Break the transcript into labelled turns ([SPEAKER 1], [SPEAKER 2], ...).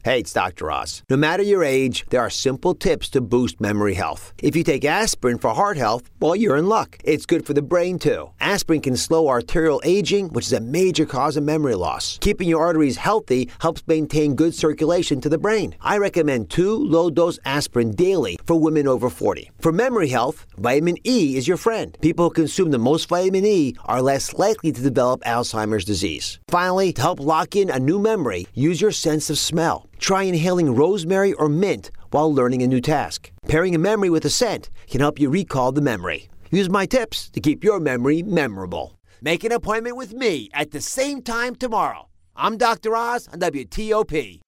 [SPEAKER 1] Hey, it's Dr. Oz. No matter your age, there are simple tips to boost memory health. If you take aspirin for heart health, well, you're in luck. It's good for the brain, too. Aspirin can slow arterial aging, which is a major cause of memory loss. Keeping your arteries healthy helps maintain good circulation to the brain. I recommend 2 low-dose aspirin daily for women over 40. For memory health, vitamin E is your friend. People who consume the most vitamin E are less likely to develop Alzheimer's disease. Finally, to help lock in a new memory, use your sense of smell. Try inhaling rosemary or mint while learning a new task. Pairing a memory with a scent can help you recall the memory. Use my tips to keep your memory memorable. Make an appointment with me at the same time tomorrow. I'm Dr. Oz on WTOP.